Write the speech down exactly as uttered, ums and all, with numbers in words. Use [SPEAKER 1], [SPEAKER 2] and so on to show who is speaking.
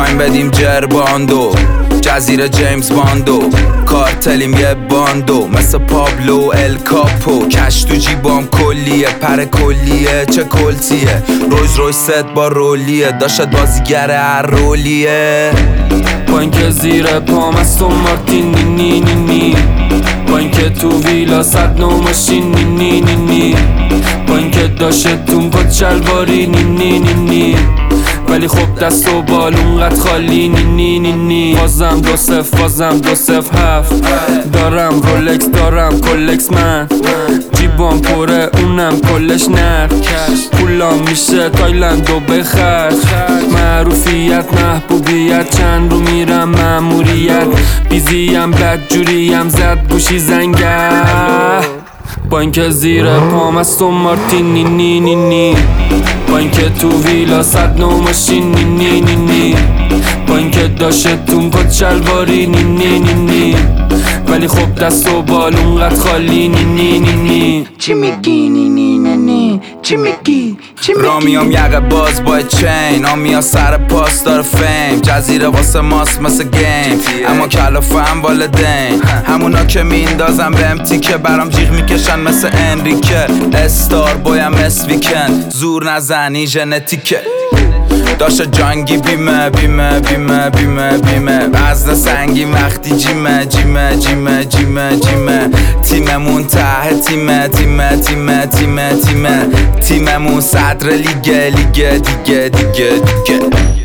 [SPEAKER 1] میخوایم بدیم جرباندو، جزیره جیمز باندو، کارتلیم یه باندو مثل پابلو الکاپو. کش تو جیبام کلیه، پر کلیه چه کلتیه، رویز رویز ست با رولیه، داشت بازیگر هر رولیه.
[SPEAKER 2] با اینکه زیر پام استون مارتین نی نی نی نی، با اینکه تو ویلا صد نو ماشین نی نی نی نی، با اینکه داشتون کت شلواری نی نی نی نی، ولی خب دست و بال اونقدر خالی نی نی نی نی. بازم دو صف بازم دو صف هفت، دارم رولکس دارم کلکس، من جیبام پره اونم کلش نرد، پولام میشه تایلند و بخرج، معروفیت محبوبیت چند رو میرم ماموریت، بیزیم بدجوریم زد گوشی زنگه. با اینکه زیر پام استون مارتین نی نی نی نی، با اینکه تو ویلا صد نو ماشین نی نی نی نی، با اینکه داشتون کت شلواری نی نی نی نی، ولی خب دست و بال اونقدر خالی نی نی نی نی.
[SPEAKER 3] چی میگی نی نی نی نی، چی میگی چی میگی؟
[SPEAKER 1] رامیام یقه باز با چین، آمیا سر پاس داره فیم، جزیره واسه ماست مثل گیم، اما کلافم والدین همونا که میندازم بهم تیکه، برام جیغ میکشن مثل انریکه، استار بایم اس ویکند، زور نزنی ژنتیکه، داشت جانگی بیمه بیمه بیمه بیمه بیمه، وزن سنگین وقتی جیمه جیمه جیمه جیمه جیمه، تیممون ته تیمه تیمه تیمه تیمه تیمه، تیممون صدر لیگه لیگه دیگه دیگه دیگه.